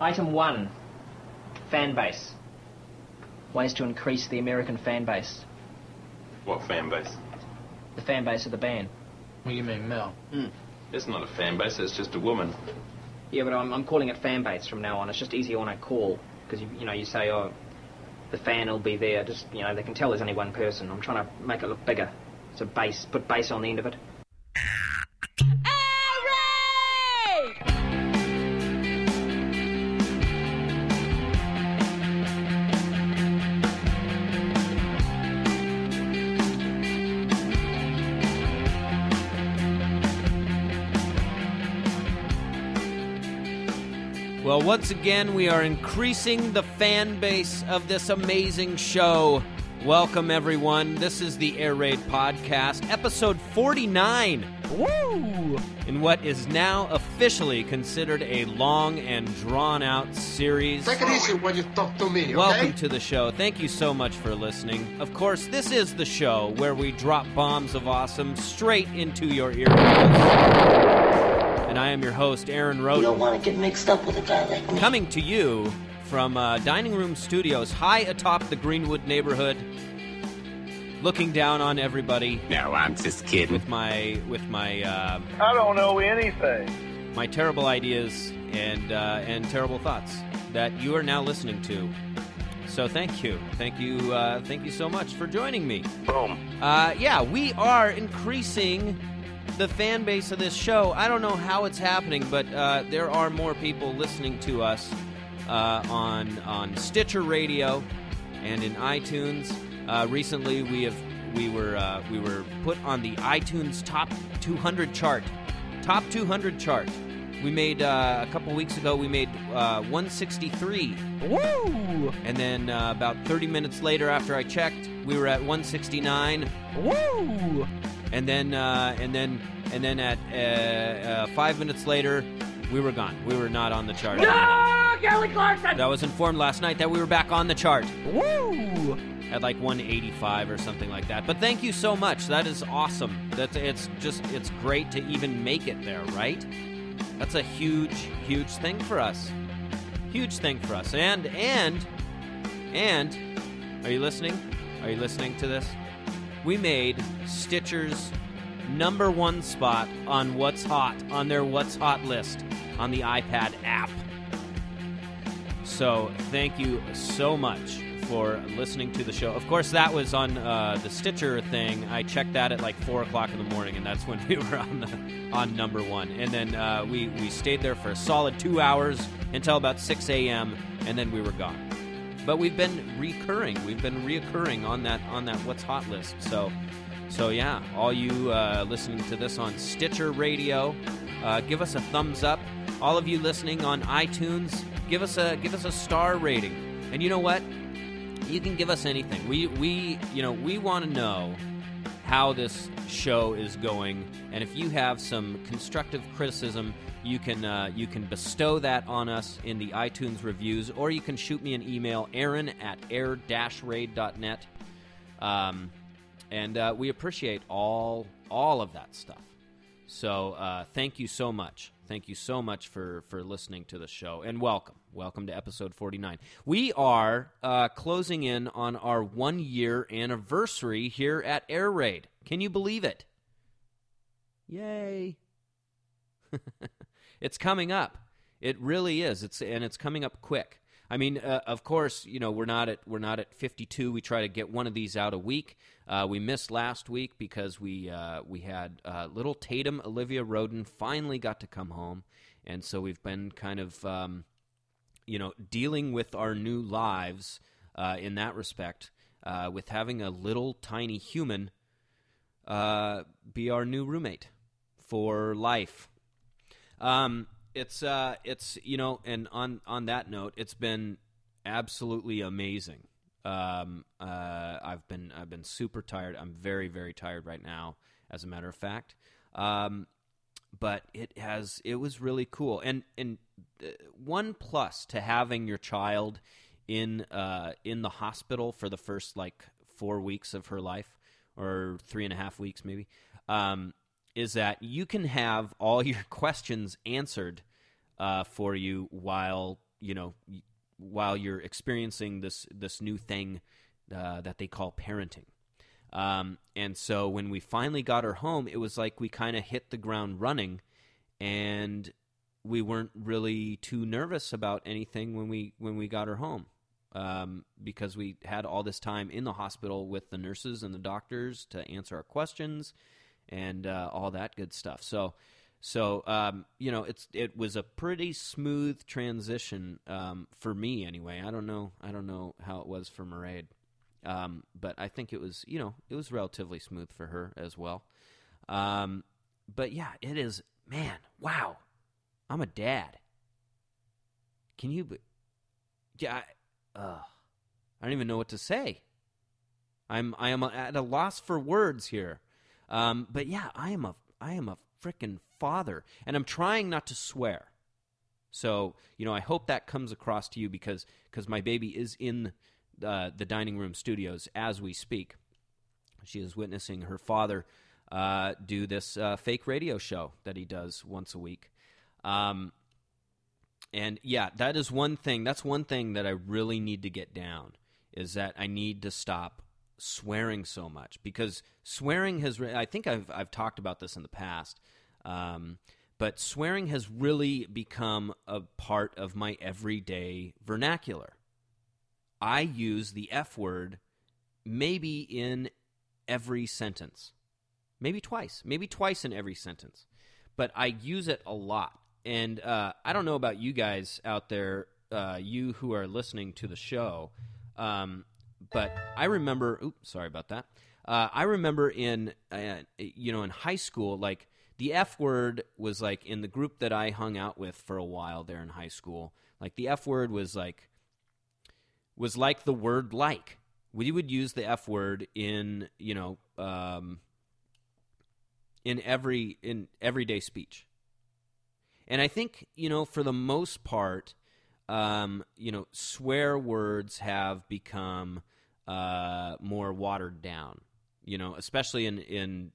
Item 1. Fan base. Ways to increase the American fan base. What fan base? The fan base of the band. What do you mean, Mel? It's not a fan base, it's just a woman. Yeah, but I'm calling it fan base from now on. It's just easier when I call. Because, you say, oh, the fan will be there. Just, they can tell there's only one person. I'm trying to make it look bigger. So base, put base on the end of it. Well, once again, we are increasing the fan base of this amazing show. Welcome, everyone. This is the Air Raid Podcast, episode 49. Woo! In what is now officially considered a long and drawn-out series. Take it easy when you talk to me, okay? Welcome to the show. Thank you so much for listening. Of course, this is the show where we drop bombs of awesome straight into your earbuds. And I am your host, Aaron Roden. You don't want to get mixed up with a guy like me. Coming to you from Dining Room Studios, high atop the Greenwood neighborhood, looking down on everybody. No, I'm just kidding. With my I don't know anything. My terrible ideas and terrible thoughts that you are now listening to. So thank you so much for joining me. Boom. We are increasing the fan base of this show. I don't know how it's happening, but there are more people listening to us on Stitcher Radio and in iTunes. Recently, we were put on the iTunes Top 200 chart. Top 200 chart. We made a couple weeks ago. We made 163. Woo! And then about 30 minutes later, after I checked, we were at 169. Woo! And then at 5 minutes later, we were gone. We were not on the chart. No! Kelly Clarkson! I was informed last night that we were back on the chart. Woo! At like 185 or something like that. But thank you so much. That is awesome. It's great to even make it there, right? That's a huge thing for us. Huge thing for us. And are you listening? Are you listening to this? We made Stitcher's #1 spot on What's Hot, on their What's Hot list on the iPad app. So thank you so much for listening to the show. Of course, that was on the Stitcher thing. I checked that at like 4 o'clock in the morning, and that's when we were on #1. And then we stayed there for a solid 2 hours until about 6 a.m., and then we were gone. But we've been reoccurring on that What's Hot list. So yeah, all you listening to this on Stitcher Radio, give us a thumbs up. All of you listening on iTunes, give us a star rating. And you know what? You can give us anything. We want to know how this show is going, and if you have some constructive criticism, you can bestow that on us in the iTunes reviews, or you can shoot me an email, aaron@air-raid.net. And we appreciate all of that stuff. So thank you so much. Thank you so much for listening to the show, and welcome. Welcome to episode 49. We are closing in on our 1-year anniversary here at Air Raid. Can you believe it? Yay. It's coming up. It really is. It's coming up quick. I mean, of course, we're not at 52. We try to get one of these out a week. We missed last week because we had little Tatum Olivia Roden finally got to come home, and so we've been kind of dealing with our new lives in that respect, with having a little tiny human be our new roommate for life. It's and on that note, it's been absolutely amazing. I've been super tired. I'm very, very tired right now, as a matter of fact. But it was really cool. And one plus to having your child in the hospital for the first 4 weeks of her life, or 3.5 weeks maybe, is that you can have all your questions answered for you while while you're experiencing this new thing that they call parenting. And so when we finally got her home, it was like we kind of hit the ground running, and we weren't really too nervous about anything when we got her home, because we had all this time in the hospital with the nurses and the doctors to answer our questions and all that good stuff. So it was a pretty smooth transition for me anyway. I don't know how it was for Mairead, but I think it was relatively smooth for her as well. But yeah, it is, man. Wow. I'm a dad. Can you? Yeah, I don't even know what to say. I am at a loss for words here. But yeah, I am a frickin' father, and I'm trying not to swear. So I hope that comes across to you because my baby is in the dining room studios as we speak. She is witnessing her father do this fake radio show that he does once a week. And yeah, that is one thing. That's one thing that I really need to get down, is that I need to stop swearing so much, because swearing has, I think I've talked about this in the past, but swearing has really become a part of my everyday vernacular. I use the F word maybe in every sentence, maybe twice in every sentence, but I use it a lot. And I don't know about you guys out there, you who are listening to the show, but I remember. Oops, sorry about that. I remember in high school, like the F word was like in the group that I hung out with for a while there in high school. Like the F word was like the word like. We would use the F word in everyday speech. And I think, for the most part, swear words have become more watered down, especially in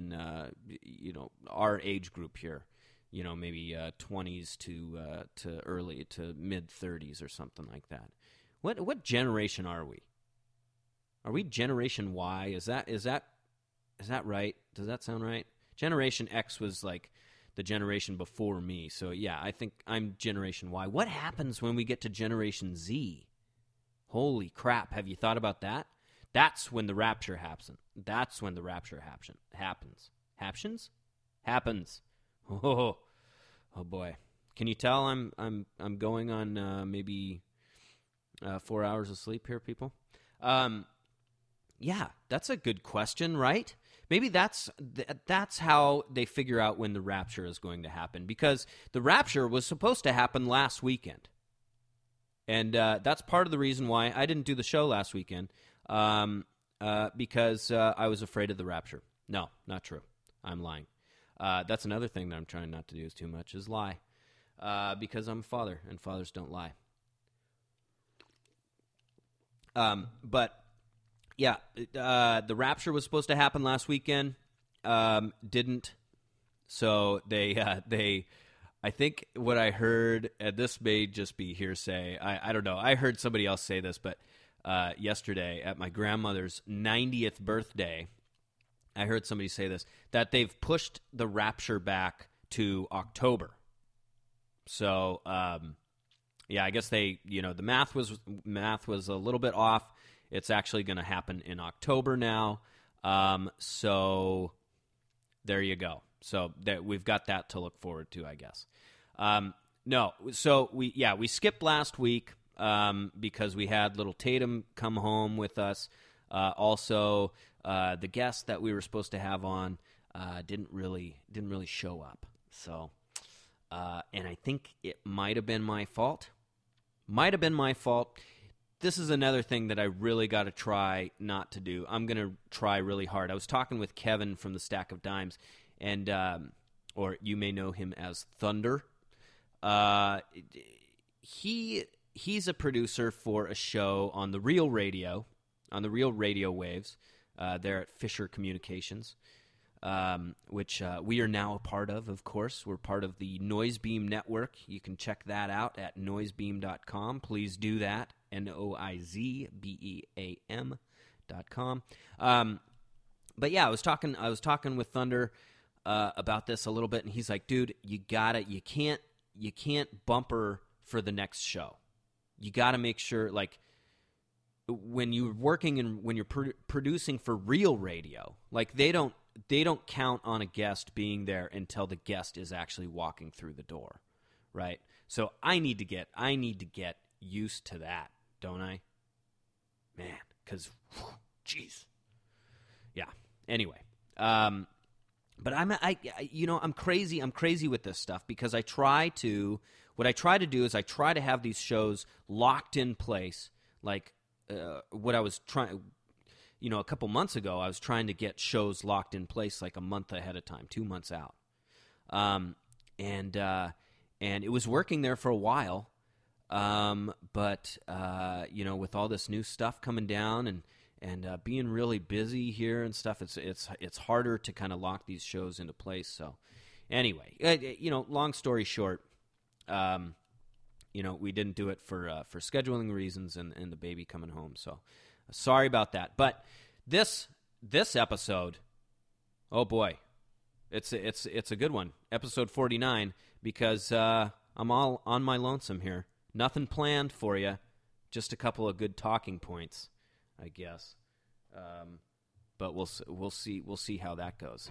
our age group here, maybe 20s to early to mid 30s or something like that. What generation are we? Are we Generation Y? Is that right? Does that sound right? Generation X was like the generation before me. So yeah, I think I'm Generation Y. What happens when we get to Generation Z? Holy crap, have you thought about that? That's when the rapture happens. That's when the rapture happens. Happens. Oh boy. Can you tell I'm going on maybe 4 hours of sleep here, people? Yeah, that's a good question, right? Maybe that's how they figure out when the rapture is going to happen, because the rapture was supposed to happen last weekend. And that's part of the reason why I didn't do the show last weekend, because I was afraid of the rapture. No, not true. I'm lying. That's another thing that I'm trying not to do too much, is lie, because I'm a father, and fathers don't lie. But yeah, the rapture was supposed to happen last weekend. Didn't. So they I think what I heard, and this may just be hearsay, I don't know. I heard somebody else say this, but yesterday at my grandmother's 90th birthday, I heard somebody say this, that they've pushed the rapture back to October. So, yeah, I guess they, the math was a little bit off. It's actually going to happen in October now. So there you go. So we've got that to look forward to, I guess. No, so we skipped last week because we had little Tatum come home with us. Also, the guest that we were supposed to have on didn't really show up. So, and I think it might have been my fault. This is another thing that I really got to try not to do. I'm going to try really hard. I was talking with Kevin from the Stack of Dimes, and or you may know him as Thunder. He's a producer for a show on the Real Radio, waves, there at Fisher Communications. which we are now a part of course. We're part of the Noisebeam Network. You can check that out at noisebeam.com. Please do that, NOIZBEAM.com. But yeah, I was talking with Thunder about this a little bit, and he's like, dude, you can't bumper for the next show. You got to make sure, like, when you're working and when you're producing for real radio, like they don't count on a guest being there until the guest is actually walking through the door, right? So I need to get used to that, don't I? Man, because, jeez, yeah. Anyway, but I'm crazy. I'm crazy with this stuff because what I try to do is I try to have these shows locked in place, like. What I was trying, a couple months ago, I was trying to get shows locked in place like a month ahead of time, 2 months out, and it was working there for a while, but with all this new stuff coming down and being really busy here and stuff, it's harder to kind of lock these shows into place. So, anyway, long story short. We didn't do it for scheduling reasons and the baby coming home. So sorry about that. But this episode, oh boy, it's a good one. Episode 49, because I'm all on my lonesome here. Nothing planned for you, just a couple of good talking points, I guess. But we'll see how that goes.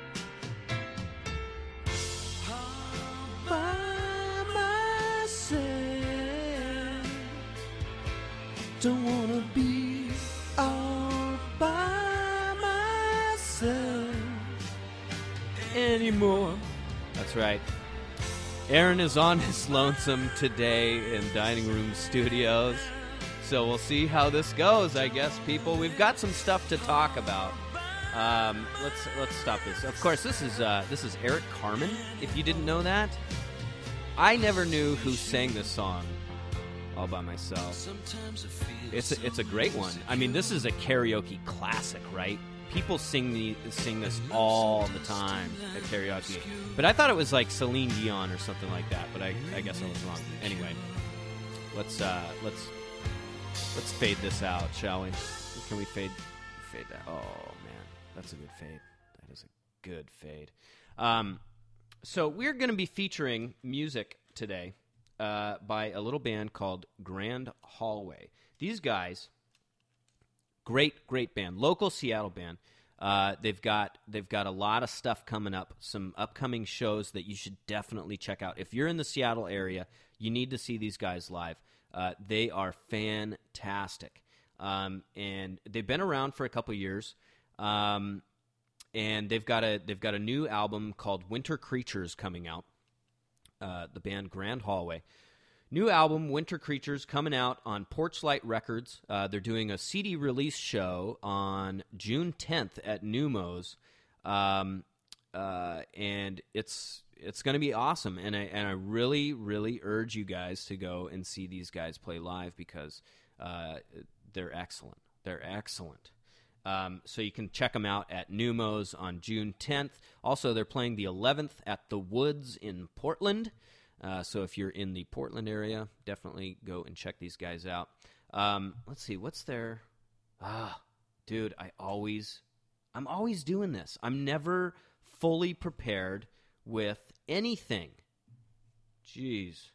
Don't wanna be all by myself anymore. That's right. Aaron is on his lonesome today in Dining Room Studios. So we'll see how this goes, I guess, people. We've got some stuff to talk about. Let's stop this. Of course, this is Eric Carmen, if you didn't know that. I never knew who sang this song all by myself. It's a great one. I mean, this is a karaoke classic, right? People sing this all the time at karaoke. But I thought it was like Celine Dion or something like that. But I guess I was wrong. Anyway, let's fade this out, shall we? Can we fade that? Oh man, that's a good fade. That is a good fade. So we're going to be featuring music today. By a little band called Grand Hallway. These guys, great band, local Seattle band. They've got a lot of stuff coming up, some upcoming shows that you should definitely check out. If you're in the Seattle area, you need to see these guys live. They are fantastic, and they've been around for a couple years. And they've got a new album called Winter Creatures coming out. The band Grand Hallway. New album, Winter Creatures, coming out on Porchlight Records. They're doing a CD release show on June 10th at Numos, and it's going to be awesome. And I really, really urge you guys to go and see these guys play live because they're excellent. They're excellent. So you can check them out at Numos on June 10th. Also, they're playing the 11th at The Woods in Portland. So if you're in the Portland area, definitely go and check these guys out. Let's see, what's their... dude, I'm always doing this. I'm never fully prepared with anything. Jeez.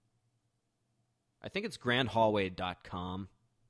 I think it's grandhallway.com.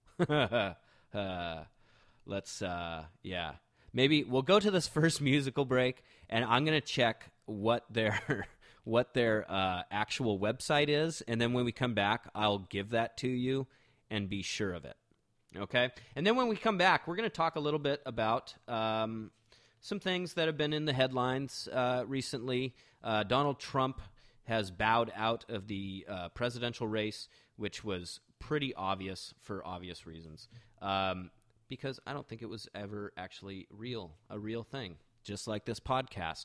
Maybe we'll go to this first musical break, and I'm going to check what their actual website is, and then when we come back, I'll give that to you and be sure of it. Okay? And then when we come back, we're going to talk a little bit about some things that have been in the headlines recently. Donald Trump has bowed out of the presidential race, which was pretty obvious for obvious reasons. Because I don't think it was ever actually a real thing, just like this podcast.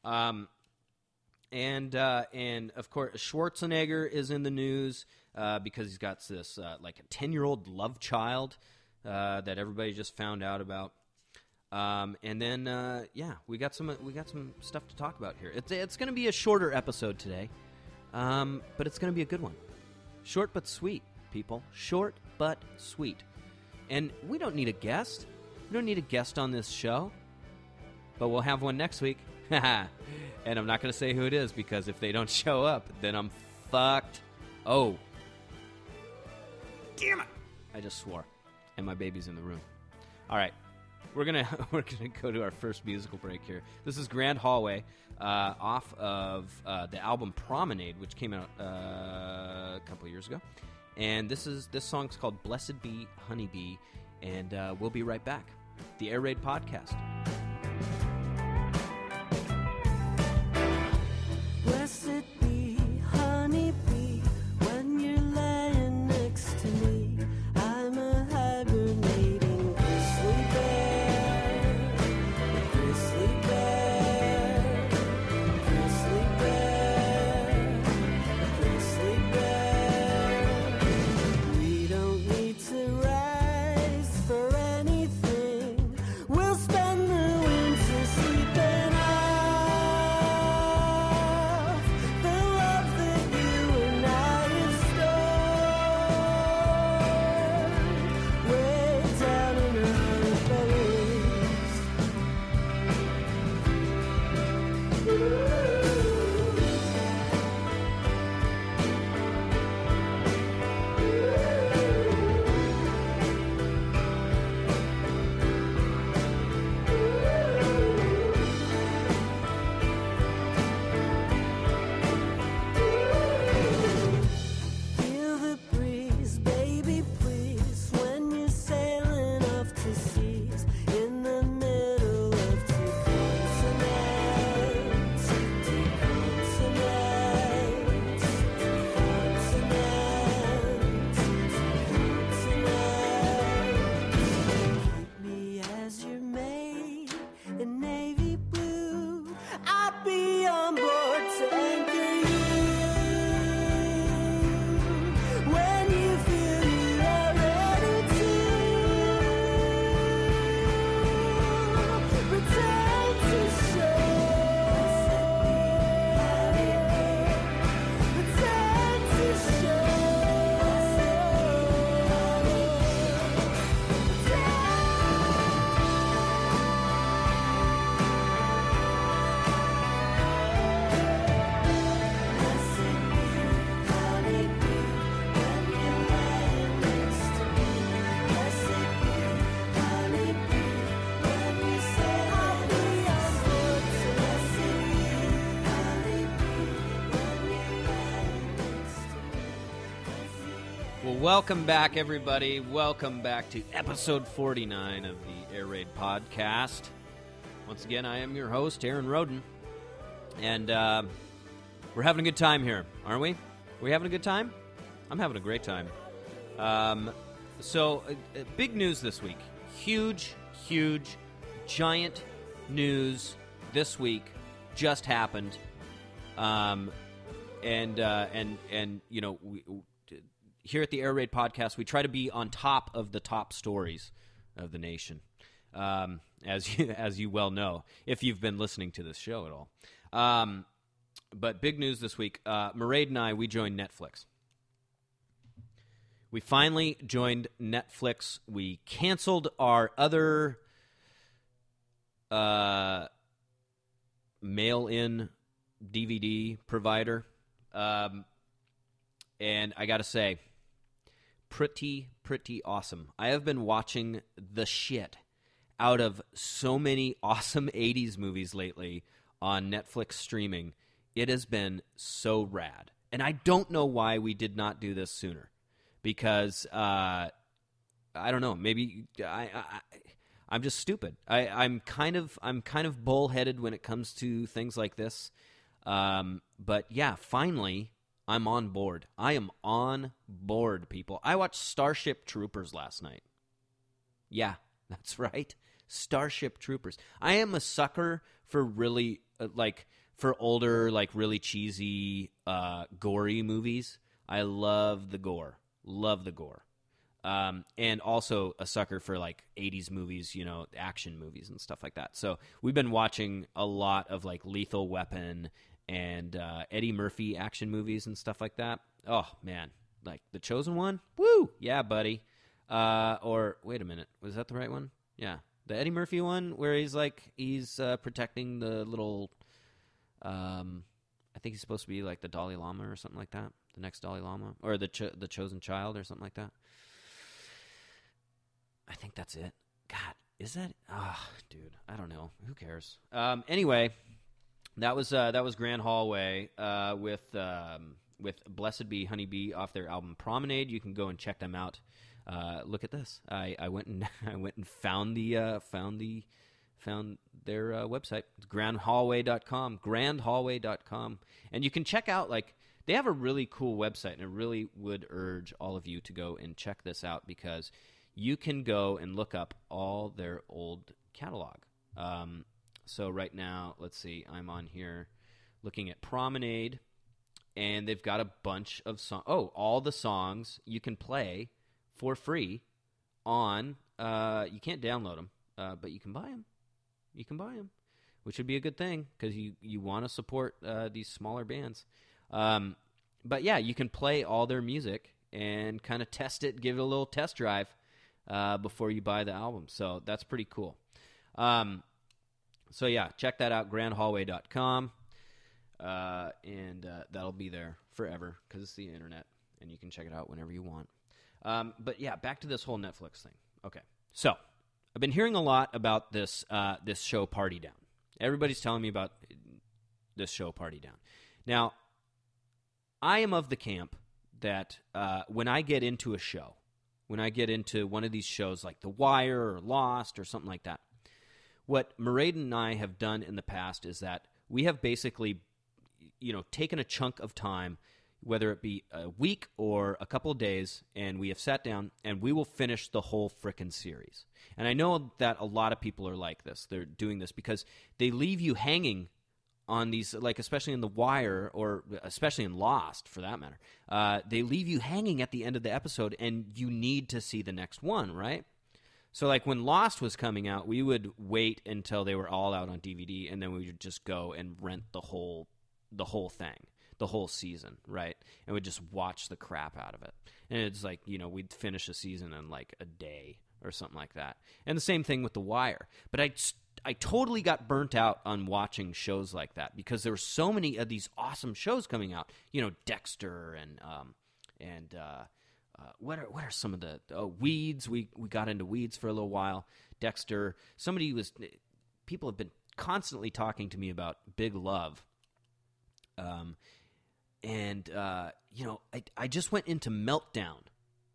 And of course, Schwarzenegger is in the news because he's got this like a 10-year-old love child that everybody just found out about. And then, we got some stuff to talk about here. It's going to be a shorter episode today, but it's going to be a good one. Short but sweet, people. Short but sweet. And we don't need a guest. We don't need a guest on this show, but we'll have one next week. And I'm not going to say who it is, because if they don't show up, then I'm fucked. Oh. Damn it! I just swore. And my baby's in the room. All right. We're gonna go to our first musical break here. This is Grand Hallway off of the album Promenade, which came out a couple of years ago. And this song's called Blessed Be Honeybee, and we'll be right back. The Air Raid Podcast. Blessed be honeybee when you're laying next to me. I'm a hibernating grizzly bear, grizzly bear, grizzly bear, grizzly bear. We don't need to rise for anything. We'll spend the winter sleeping off the love that you and I have stored way down in our bellies. Feel the breeze, baby, please, when you're sailing off to seas in the middle of two continents, two continents, two continents, two continents. Keep me as your maid in navy blue. I'll be on board to anchor you. When you feel you are ready to return to shore, return to Well, welcome back, everybody. Welcome back to episode 49 of the Air Raid Podcast. Once again, I am your host, Aaron Roden. And we're having a good time here, aren't we? Are we having a good time? I'm having a great time. Big news this week. Huge, giant news this week just happened. Here at the Air Raid Podcast, we try to be on top of the top stories of the nation, as you well know, if you've been listening to this show at all. But big news this week, Mairead and I, we joined Netflix. We finally joined Netflix. We canceled our other mail-in DVD provider. And I got to say, pretty awesome. I have been watching the shit out of so many awesome 80s movies lately on Netflix streaming. It has been so rad. And I don't know why we did not do this sooner. Because, I don't know, maybe I'm just stupid. I'm kind of bullheaded when it comes to things like this. But yeah, finally, I'm on board. I am on board, people. I watched Starship Troopers last night. Yeah, that's right. Starship Troopers. I am a sucker for really, for older, really cheesy, gory movies. I love the gore. And also a sucker for like 80s movies, you know, action movies and stuff like that. So we've been watching a lot of like Lethal Weapon and Eddie Murphy action movies and stuff like that. Oh, man. Like The Chosen One? Woo! Yeah, buddy. Or, wait a minute. Was that the right one? Yeah. The Eddie Murphy one where he's protecting the little, I think he's supposed to be like the Dalai Lama or something like that. The next Dalai Lama. Or the chosen child or something like that. I think that's it. God, is that? Dude, I don't know. Who cares? Anyway, that was Grand Hallway with Blessed Be Honeybee off their album Promenade. You can go and check them out. Look at this. I went and found their website. It's grandhallway.com. And you can check out, like, they have a really cool website, and I really would urge all of you to go and check this out because you can go and look up all their old catalog. So right now, let's see, I'm on here looking at Promenade, and they've got a bunch of songs. Oh, all the songs you can play for free on, you can't download them, but you can buy them. You can buy them, which would be a good thing because you want to support these smaller bands. But yeah, you can play all their music and kind of test it, give it a little test drive before you buy the album. So that's pretty cool. So yeah, check that out, grandhallway.com. And that'll be there forever because it's the internet and you can check it out whenever you want. But yeah, back to this whole Netflix thing. Okay, so I've been hearing a lot about this show Party Down. Everybody's telling me about this show Party Down. Now, I am of the camp that when I get into a show, when I get into one of these shows like The Wire or Lost or something like that, what Mairead and I have done in the past is that we have basically, taken a chunk of time, whether it be a week or a couple of days, and we have sat down and we will finish the whole frickin' series. And I know that a lot of people are like this. They're doing this because they leave you hanging on these, like especially in The Wire or especially in Lost, for that matter. They leave you hanging at the end of the episode, and you need to see the next one, right? So like when Lost was coming out, we would wait until they were all out on DVD, and then we would just go and rent the whole thing, the whole season, right? And we'd just watch the crap out of it. And it's like, we'd finish a season in like a day or something like that. And the same thing with The Wire. But I totally got burnt out on watching shows like that because there were so many of these awesome shows coming out. Dexter and what are some of the Weeds? We got into Weeds for a little while. Dexter. People have been constantly talking to me about Big Love. I just went into meltdown.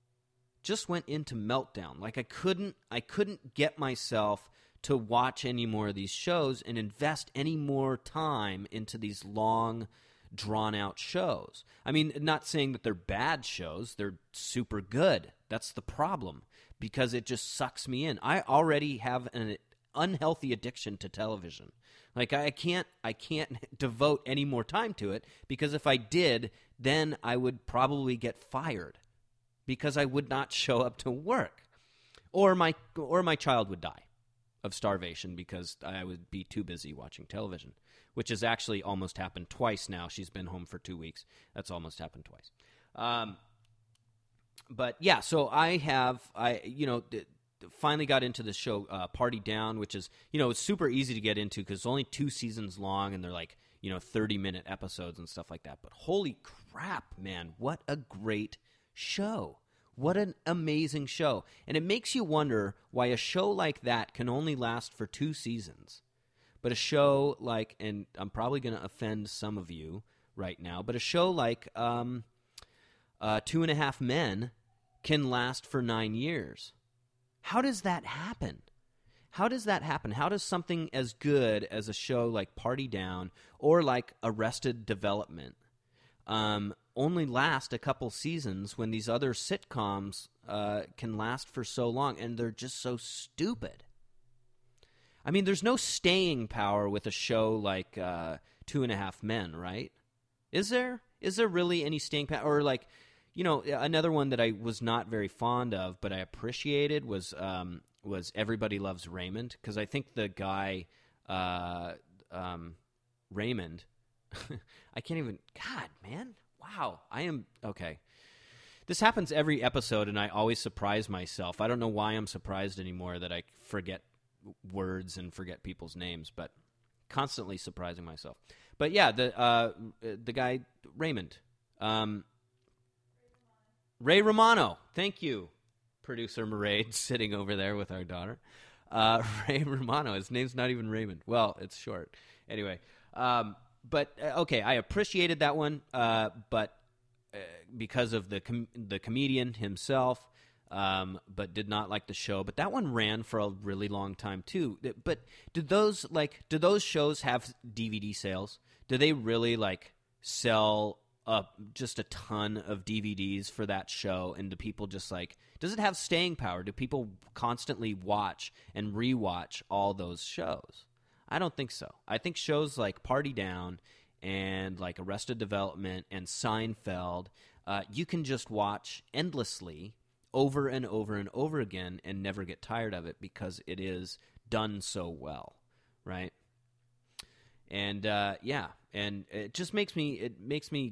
Like I couldn't get myself to watch any more of these shows and invest any more time into these long, drawn-out shows. I mean, not saying that they're bad shows. They're super good. That's the problem, because it just sucks me in. I already have an unhealthy addiction to television. Like, I can't devote any more time to it, because if I did, then I would probably get fired, because I would not show up to work. Or my child would die of starvation because I would be too busy watching television, which has actually almost happened twice now. She's been home for 2 weeks. That's almost happened twice. But yeah, so I finally got into the show Party Down, which is, it's super easy to get into because it's only 2 seasons long and they're like, 30-minute episodes and stuff like that. But holy crap, man, what a great show. What an amazing show. And it makes you wonder why a show like that can only last for 2 seasons. But a show like, and I'm probably going to offend some of you right now, but a show like 2.5 Men can last for 9 years. How does that happen? How does something as good as a show like Party Down or like Arrested Development only last a couple seasons when these other sitcoms can last for so long, and they're just so stupid? I mean, there's no staying power with a show like 2.5 Men, right? Is there? Is there really any staying power? Or like, another one that I was not very fond of, but I appreciated was Everybody Loves Raymond, because I think the guy Raymond, I can't even. God, man, wow, I am okay. This happens every episode, and I always surprise myself. I don't know why I'm surprised anymore that I forget words and forget people's names, but constantly surprising myself. But yeah, the guy Raymond, Ray Romano. Thank you, producer Mairead, sitting over there with our daughter. Ray Romano. His name's not even Raymond. Well, it's short. Anyway, okay, I appreciated that one, but. Because of the comedian himself, but did not like the show. But that one ran for a really long time too. But do those shows have DVD sales? Do they really sell just a ton of DVDs for that show? And do people just does it have staying power? Do people constantly watch and rewatch all those shows? I don't think so. I think shows like Party Down and Arrested Development and Seinfeld, you can just watch endlessly over and over and over again and never get tired of it because it is done so well, right? And and it just makes me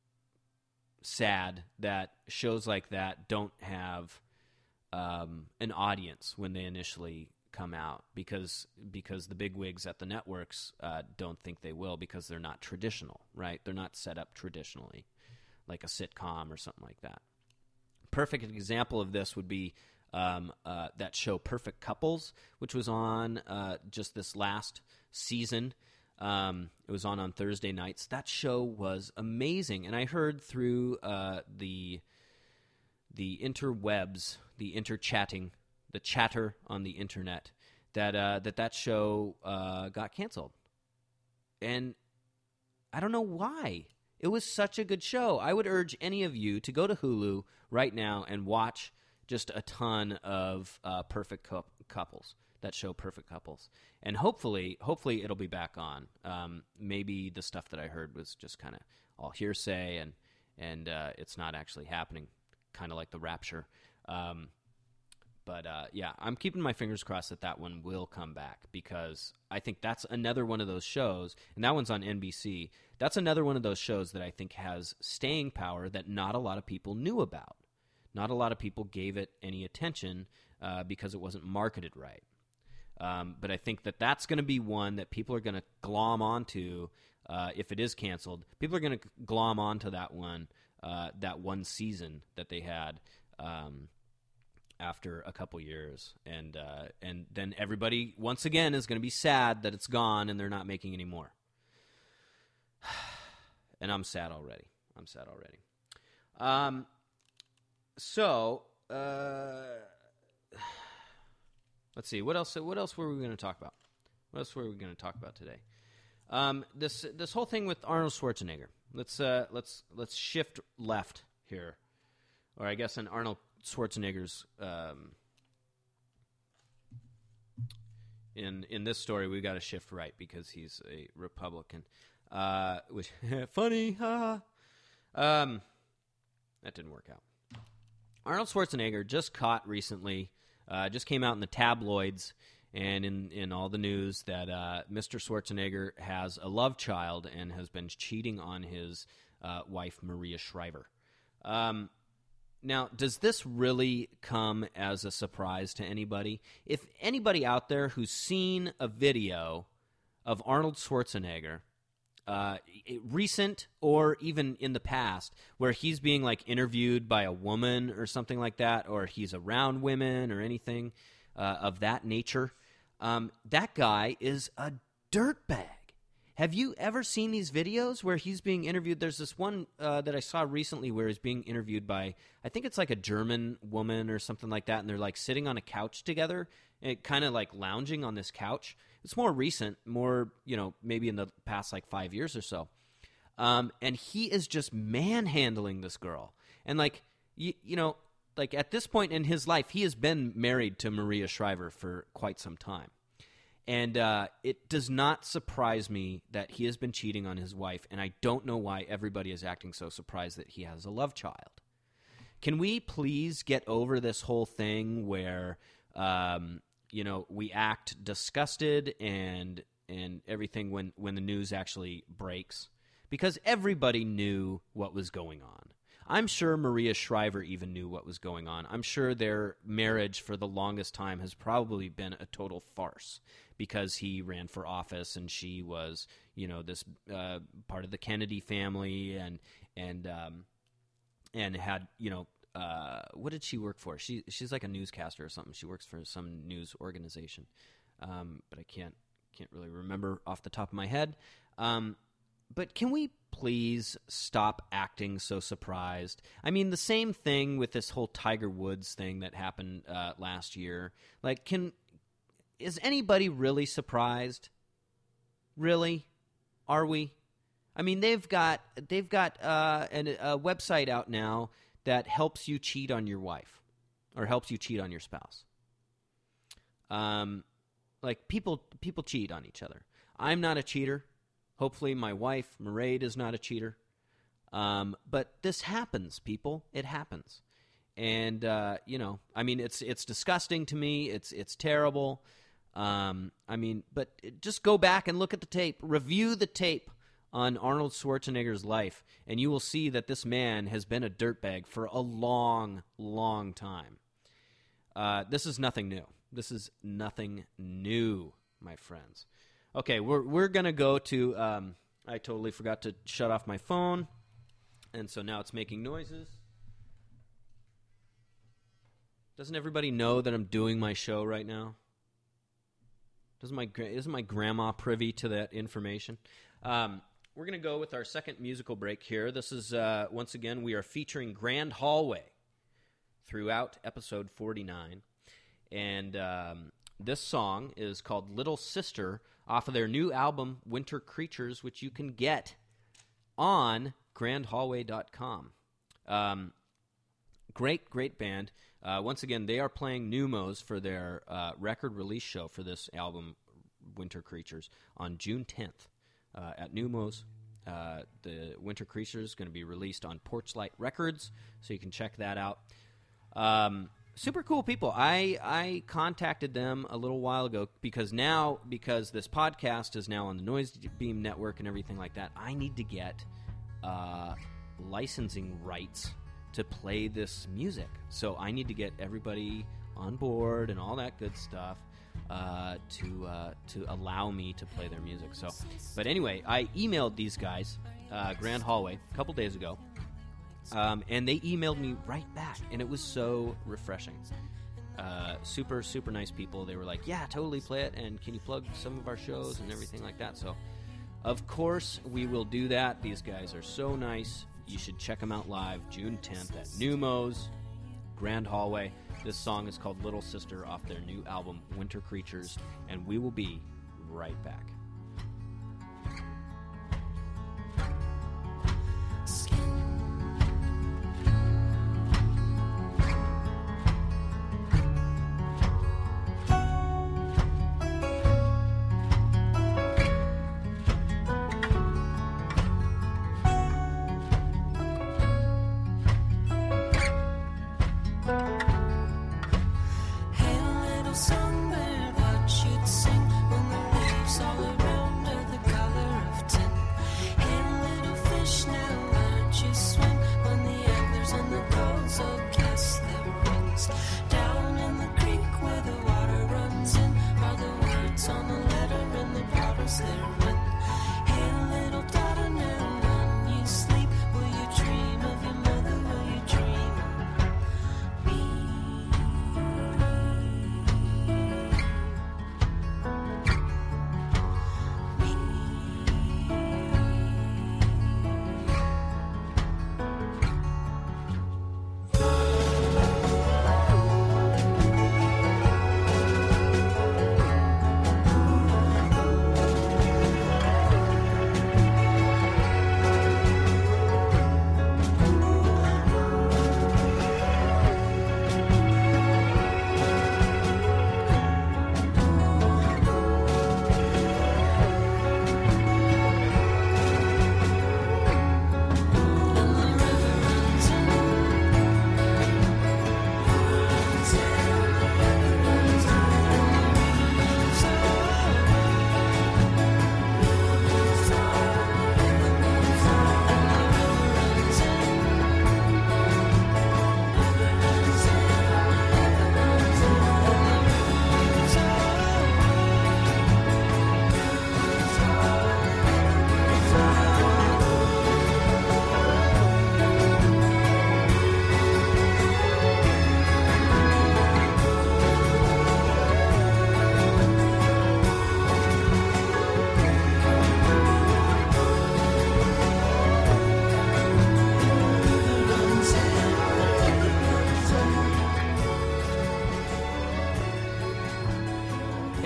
sad that shows like that don't have an audience when they initially come out because the bigwigs at the networks don't think they will because they're not traditional, right? They're not set up traditionally like a sitcom or something like that. Perfect example of this would be that show Perfect Couples, which was on just this last season. It was on Thursday nights. That show was amazing, and I heard through the interwebs, the interchatting, the chatter on the internet, that show got canceled. And I don't know why. It was such a good show. I would urge any of you to go to Hulu right now and watch just a ton of Perfect Couples, that show Perfect Couples. And hopefully it'll be back on. Maybe the stuff that I heard was just kind of all hearsay and it's not actually happening, kind of like The Rapture. But I'm keeping my fingers crossed that one will come back because I think that's another one of those shows, and that one's on NBC. That's another one of those shows that I think has staying power that not a lot of people knew about. Not a lot of people gave it any attention because it wasn't marketed right. But I think that's going to be one that people are going to glom onto if it is canceled. People are going to glom onto that one season that they had after a couple years, and then everybody once again is going to be sad that it's gone and they're not making any more. And I'm sad already. So let's see, what else were we going to talk about? What else were we going to talk about today? This whole thing with Arnold Schwarzenegger. Let's shift left here, or I guess in Arnold Schwarzenegger's in this story we got to shift right because he's a Republican. Which funny, haha. That didn't work out. Arnold Schwarzenegger just caught recently, just came out in the tabloids and in all the news that Mr. Schwarzenegger has a love child and has been cheating on his wife Maria Shriver. Now, does this really come as a surprise to anybody? If anybody out there who's seen a video of Arnold Schwarzenegger, recent or even in the past, where he's being interviewed by a woman or something like that, or he's around women or anything of that nature, that guy is a dirtbag. Have you ever seen these videos where he's being interviewed? There's this one that I saw recently where he's being interviewed by, I think it's a German woman or something like that, and they're sitting on a couch together, and kind of lounging on this couch. It's more recent, maybe in the past 5 years or so. And he is just manhandling this girl. And at this point in his life, he has been married to Maria Shriver for quite some time. And it does not surprise me that he has been cheating on his wife, and I don't know why everybody is acting so surprised that he has a love child. Can we please get over this whole thing where, we act disgusted and everything when the news actually breaks? Because everybody knew what was going on. I'm sure Maria Shriver even knew what was going on. I'm sure their marriage for the longest time has probably been a total farce because he ran for office and she was, this part of the Kennedy family and had, what did she work for? She's like a newscaster or something. She works for some news organization, but I can't really remember off the top of my head. But can we please stop acting so surprised? I mean, the same thing with this whole Tiger Woods thing that happened last year. Like, is anybody really surprised? Really? Are we? I mean, they've got a website out now that helps you cheat on your wife or helps you cheat on your spouse. Like, people cheat on each other. I'm not a cheater. Hopefully my wife, Mairead, is not a cheater. But this happens, people. It happens. And, it's disgusting to me. It's terrible. But just go back and look at the tape. Review the tape on Arnold Schwarzenegger's life, and you will see that this man has been a dirtbag for a long, long time. This is nothing new. This is nothing new, my friends. Okay, we're going to go to, I totally forgot to shut off my phone, and so now it's making noises. Doesn't everybody know that I'm doing my show right now? Isn't my grandma privy to that information? We're going to go with our second musical break here. This is, once again, we are featuring Grand Hallway throughout episode 49, and this song is called Little Sister off of their new album, Winter Creatures, which you can get on grandhallway.com. Great band. Once again, they are playing Numos for their record release show for this album, Winter Creatures, on June 10th at Numos. The Winter Creatures is going to be released on Porchlight Records, so you can check that out. Super cool people. I contacted them a little while ago because this podcast is now on the Noise Beam Network and everything like that, I need to get licensing rights to play this music. So I need to get everybody on board and all that good stuff to allow me to play their music. So, but anyway, I emailed these guys, Grand Hallway, a couple days ago. And they emailed me right back, and it was so refreshing. Super, super nice people. They were like, yeah, totally play it, and can you plug some of our shows and everything like that? So, of course, we will do that. These guys are so nice. You should check them out live June 10th at Numos, Grand Hallway. This song is called Little Sister off their new album, Winter Creatures, and we will be right back.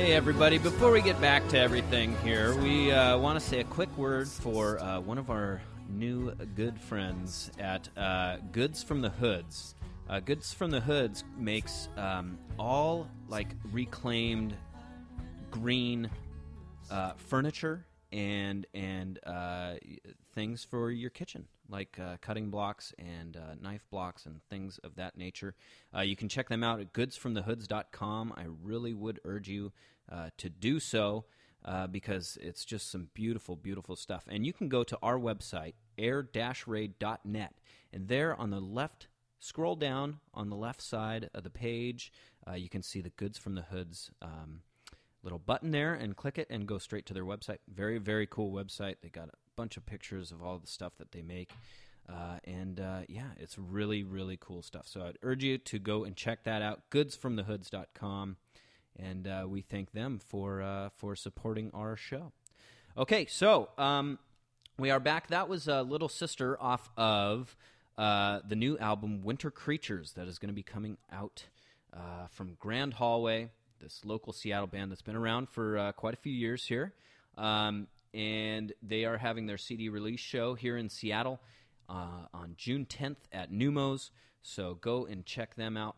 Hey, everybody. Before we get back to everything here, we want to say a quick word for one of our new good friends at Goods from the Hoods. Goods from the Hoods makes all, like, reclaimed green furniture and things for your kitchen, like cutting blocks and knife blocks and things of that nature. You can check them out at goodsfromthehoods.com. I really would urge you to do so because it's just some beautiful, beautiful stuff. And you can go to our website, air-raid.net, and there on the left, scroll down on the left side of the page, you can see the Goods from the Hoods little button there, and click it and go straight to their website. Very, very cool website. They got a bunch of pictures of all the stuff that they make. Yeah, it's really, really cool stuff. So I'd urge you to go and check that out, goodsfromthehoods.com, and we thank them for supporting our show. Okay, so we are back. That was Little Sister off of the new album, Winter Creatures, that is going to be coming out from Grand Hallway, this local Seattle band that's been around for quite a few years here. And they are having their CD release show here in Seattle on June 10th at Numos. So go and check them out.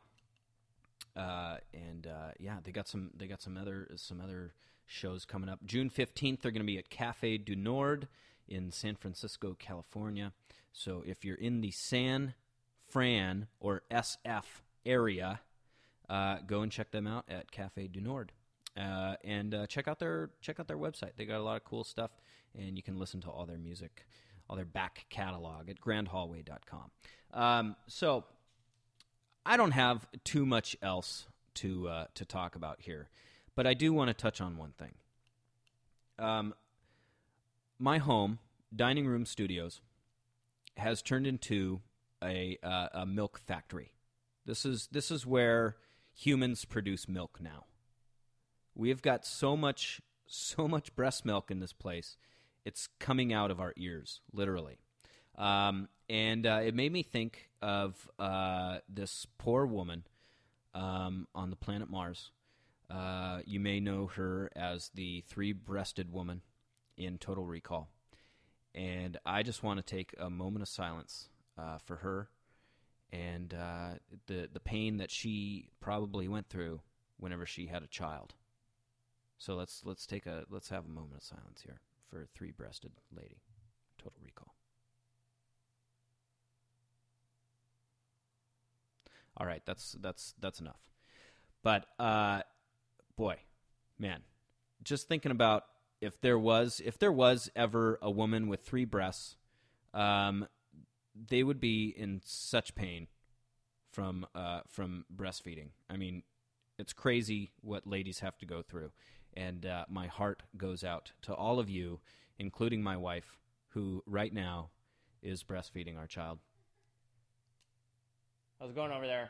Yeah, they got some other shows coming up. June 15th, they're going to be at Cafe du Nord in San Francisco, California. So if you're in the San Fran or SF area, go and check them out at Cafe du Nord. And check out their website. They got a lot of cool stuff, and you can listen to all their music, all their back catalog at grandhallway.com. So I don't have too much else to talk about here, but I do want to touch on one thing. My home, Dining Room Studios, has turned into a milk factory. This is where humans produce milk now. We have got so much breast milk in this place, it's coming out of our ears, literally. And it made me think of this poor woman on the planet Mars. You may know her as the three-breasted woman in Total Recall. And I just want to take a moment of silence for her and the pain that she probably went through whenever she had a child. So let's have a moment of silence here for a three-breasted lady. Total Recall. All right, that's enough. But boy, man, just thinking about if there was ever a woman with three breasts, they would be in such pain from breastfeeding. I mean, it's crazy what ladies have to go through. And my heart goes out to all of you, including my wife, who right now is breastfeeding our child. How's it going over there?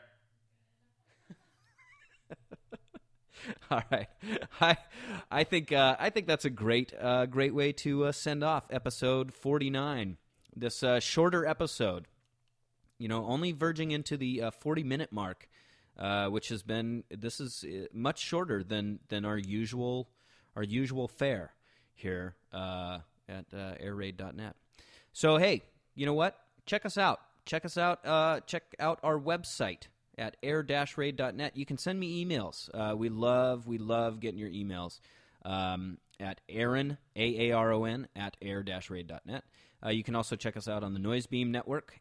All right, I think that's a great way to send off episode 49. This shorter episode, only verging into the 40-minute mark. Which has been, this is much shorter than our usual fare here at airraid.net. So hey, you know what? Check us out. Check out our website at air-raid.net. You can send me emails. We love getting your emails at Aaron, AARON, at air-raid.net. You can also check us out on the Noisebeam Network,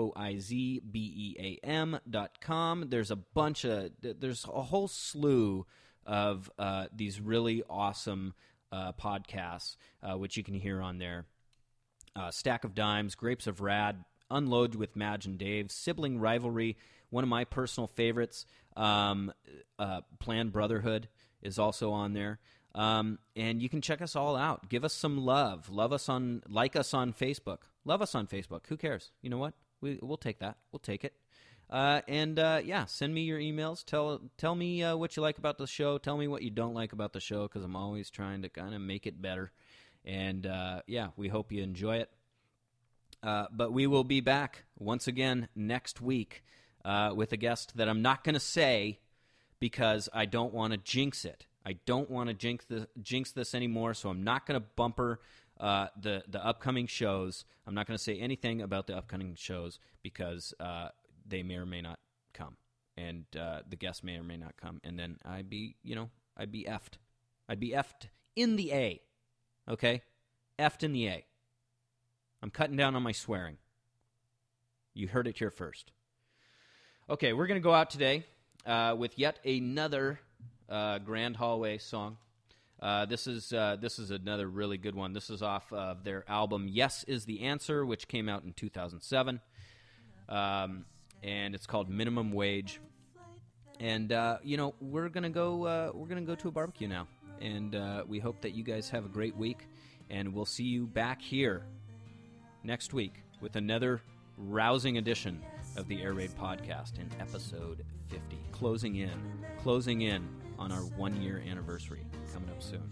NOIZBEAM.com. There's a whole slew of these really awesome podcasts, which you can hear on there. Stack of Dimes, Grapes of Rad, Unload with Madge and Dave, Sibling Rivalry, one of my personal favorites, Planned Brotherhood is also on there. And you can check us all out. Give us some love. Like us on Facebook. Love us on Facebook. Who cares? You know what? We'll take that. We'll take it. Send me your emails. Tell me what you like about the show. Tell me what you don't like about the show, because I'm always trying to kind of make it better. And, we hope you enjoy it. But we will be back once again next week with a guest that I'm not going to say because I don't want to jinx it. I don't want to jinx this anymore, so I'm not going to bumper the upcoming shows. I'm not going to say anything about the upcoming shows because they may or may not come, and the guests may or may not come, and then I'd be effed. I'd be effed in the A, okay? Effed in the A. I'm cutting down on my swearing. You heard it here first. Okay, we're going to go out today with yet another Grand Hallway song. This is another really good one. This is off of their album Yes Is the Answer, which came out in 2007, and it's called Minimum Wage. And we're gonna go to a barbecue now, and we hope that you guys have a great week, and we'll see you back here next week with another rousing edition of the Air Raid Podcast in episode 50, closing in on our 1-year anniversary, coming up soon,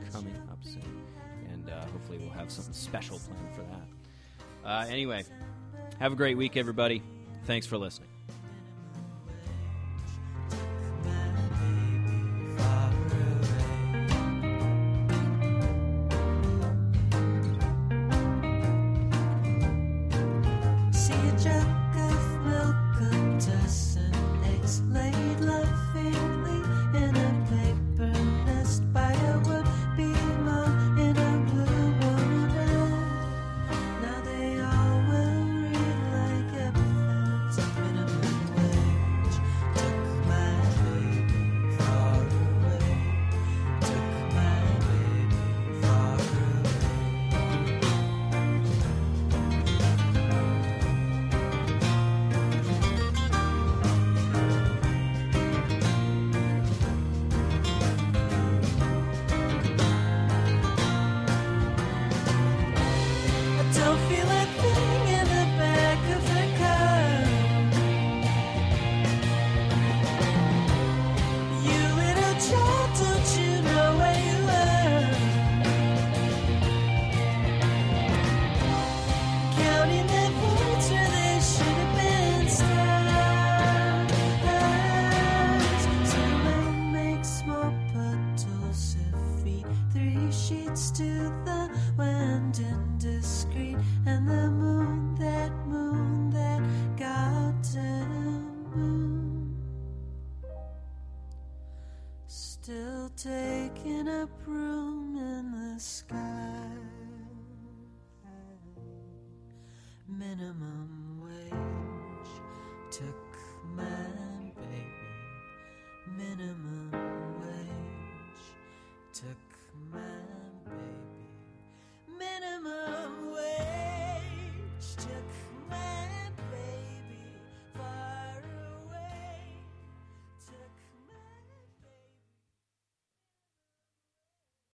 and hopefully we'll have something special planned for that. Anyway, have a great week, everybody. Thanks for listening. Still taking up room in the sky. Minimum wage took my